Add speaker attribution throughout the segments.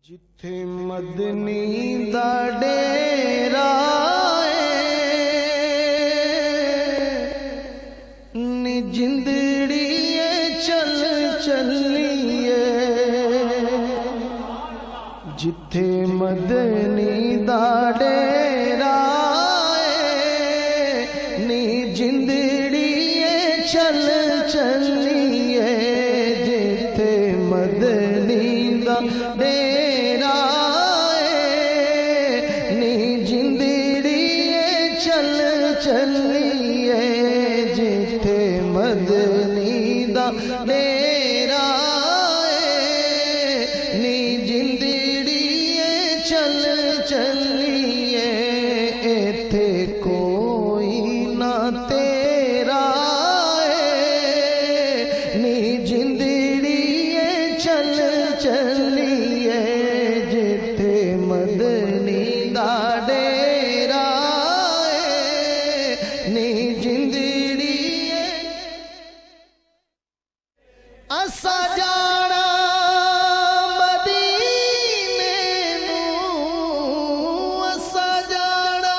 Speaker 1: जिथे मदनी दा डेरा नी जिंदड़िए चल चलिए। जिथे मदनी दा डेरा नी जिंदड़िए चल चलिए। जिथे मदनी दा डेरा नी जिंदड़िए चल चलिए। जिथे मदनी दा डेरा नी जिंदड़िए चल चलिए। एथे कोई ना तेरा नी जिंदड़िए चल चलिए। जिथे मदनी दा डेरा नी जिंदड़िए असा जाना मदीने नूं। असा जाना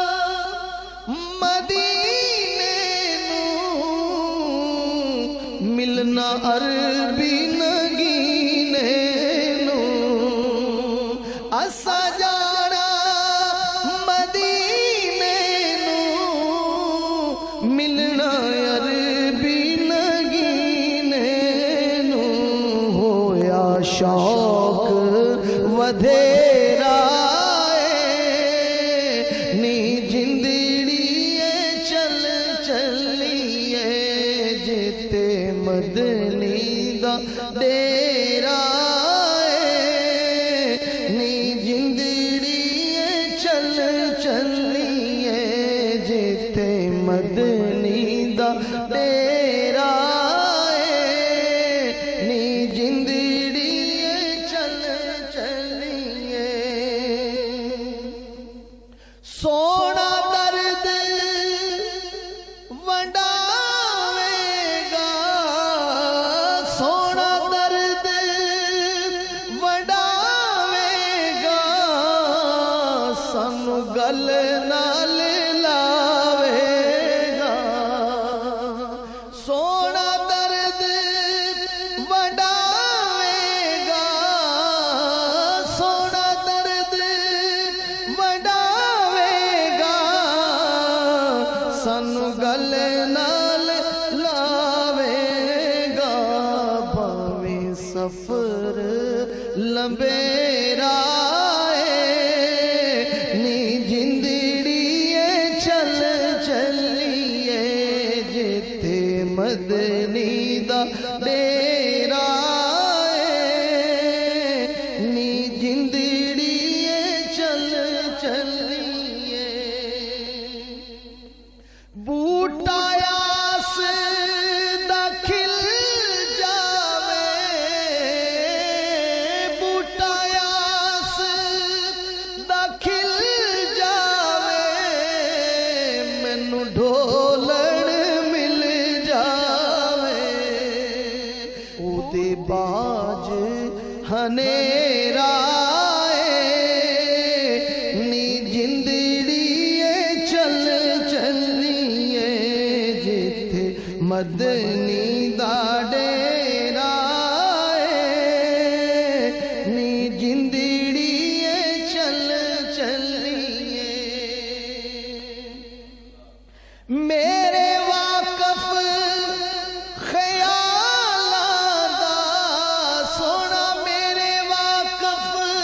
Speaker 1: मदीने नूं। मिलना अरबी नगीने नूं। असा जाना मदीने नूं। मिलना अरबी नगीने नूं। होया शौक वधेरा नी जिंदड़िए चल चलिए। जिथे मदनी दा डेरा नी जिंदड़िए चल चलिए। जिथे मदनी दा डेरा नी जिंदड़िए चल चलिए। सोना दर्द वंडावेगा। सोना दर्द वंडावेगा। सानू गल नाल लावेगा। सोना दर्द वंडावेगा। सोना दर्द वंडावेगा। सानू गल नाल लावेगा। भावें सफर लंबेरा नी जिंदड़िए चल चलिए। जिथे मदनी दा डेरा नी जिंदड़िए चल चलिए। बूटा आस दा खिल जावे। बूटा आस दा खिल जावे। मैनू ढोलण मिल जावे। ओदे बाज हनेरा नी जिंदड़िए चल चलिए। जिथे मदनी दा डेरा नी जिंदड़िए चल चलिए। मेरे वाकफ ख्यालां दा सोना। मेरे वाकफ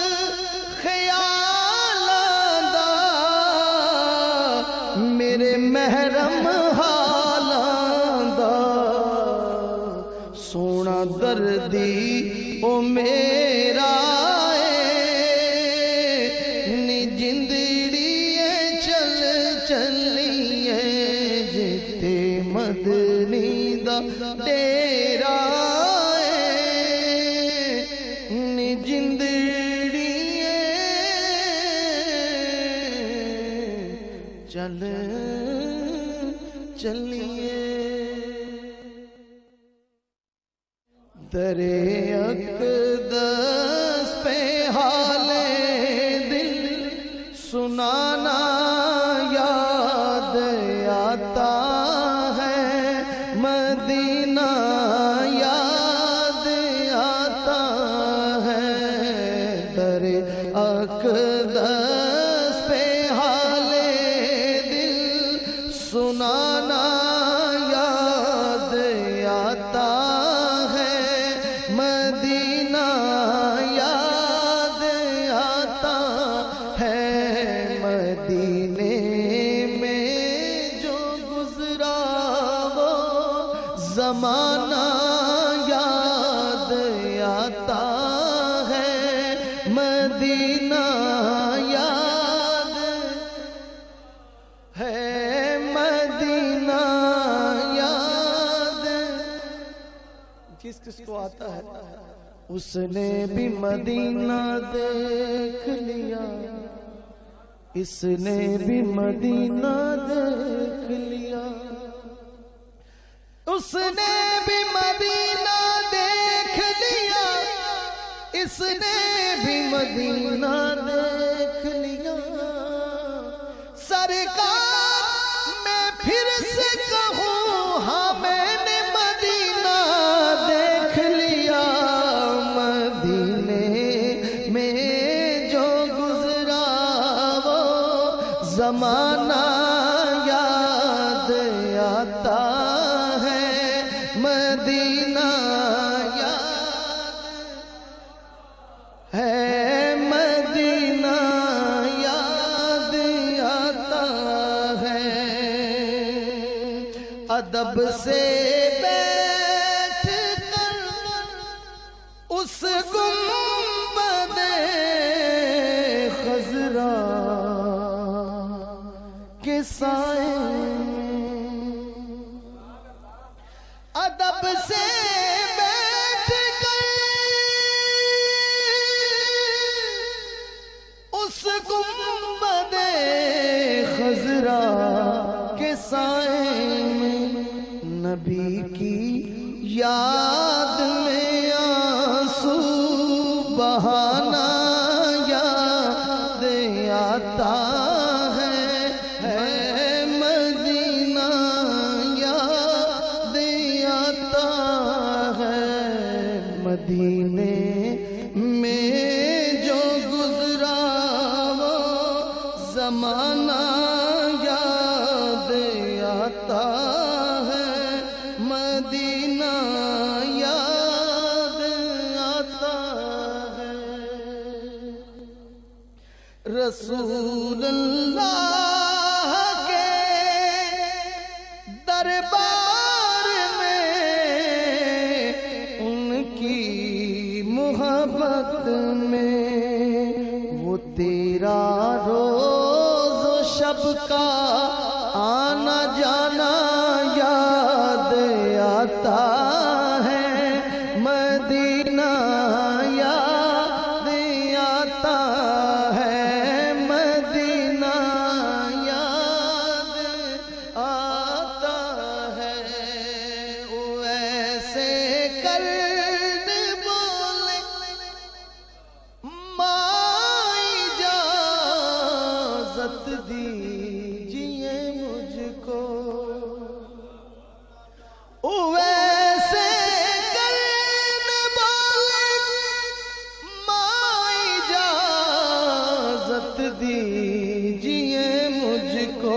Speaker 1: ख्यालां दा। मेरे महरम हालां दा। सोना दर्दी ओ मेरा नी जिंदड़िए चल चलिए। जिथे मदनी दा डेरा नी जिंदड़िए चल चलिए। दरे अक़दस पे حال دل سنانا یاد آتا ہے، مدینہ یاد آتا ہے، در اقدس پہ حال دل سنانا یاد آتا ہے، مدینہ یاد آتا ہے، مدینے میں جو گزرا وہ زمانہ یاد آتا ہے، مدینہ یاد ہے، مدینہ یاد۔ کس کس کو آتا ہے؟ اس نے بھی مدینہ دیکھ لیا، اس نے بھی مدینہ دیکھ لیا، اس نے بھی مدینہ دیکھ لیا، اس نے بھی مدینہ دیکھ لیا، سرکار میں پھر سے کہوں ہاں میں نے مدینہ دیکھ لیا، مدینے میں جو گزرا وہ زمانہ یاد آتا ہے، مدینہ یاد ہے، مدینہ یاد آتا ہے، ادب سے بیٹھ کر اس گنبد خضرا کے سائے، ادب سے بیٹھ کر اس گنبد خضرا کے سائے میں نبی کی یاد میں آنسو بہانا یاد آتا ہے، مدینہ یاد آتا ہے، مدینے میں جو گزرا وہ زمانہ یاد آتا ہے، مدینہ یاد آتا ہے، رسول اللہ کے دربار میں ان کی محبت میں وہ تیرا روز و شب کا آنا جانا یاد آتا ہے، مدینہ یاد آتا ہے، مدینہ یاد آتا ہے، ویسے کرن بولے ماں اجازت دیجئے مجھ کو، ویسے کرن بولے ماں اجازت دیجئے مجھ کو،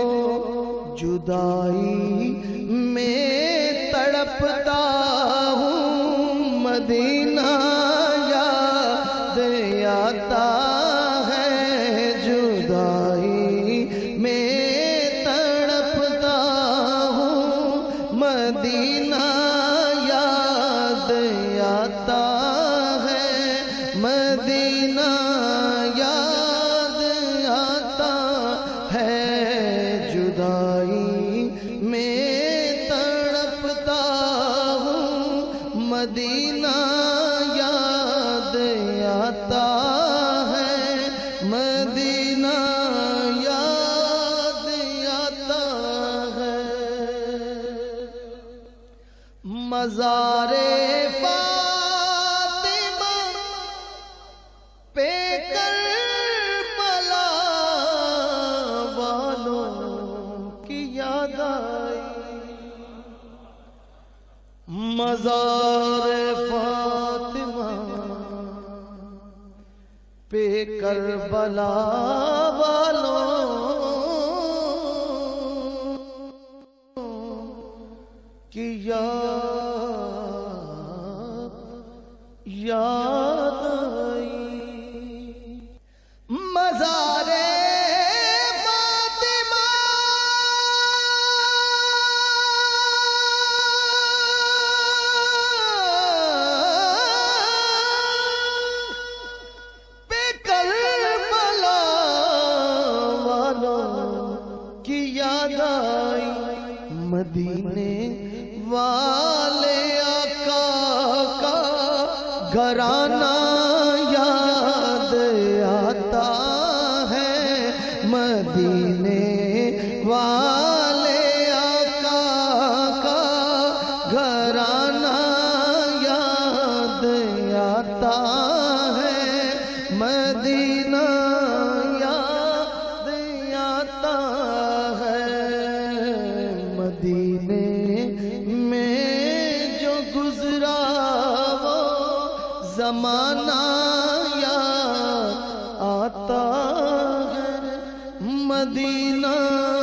Speaker 1: جدائی میں تڑپتا ہوں، مدینہ یاد آتا ہے، جدائی میں تڑپتا ہوں، مدینہ یاد آتا ہے، مدینہ یاد آتا ہے، جدائی میں تڑپتا ہوں، مدینہ یاد آتا ہے، مدینہ یاد آتا ہے، مزار فاطمہ پہ مزار فاطمہ پہ کربلا والوں کی یاد آئی مزار فاطمہ پہ کربلا والوں کی یاد آئی مدینے والے آقا کا گھرانہ یاد آتا ہے مدینے والے آقا کا گھرانہ یاد آتا ہے مدینہ یاد آتا ہے مدینے زمانہ یاد آتا ہے مدینہ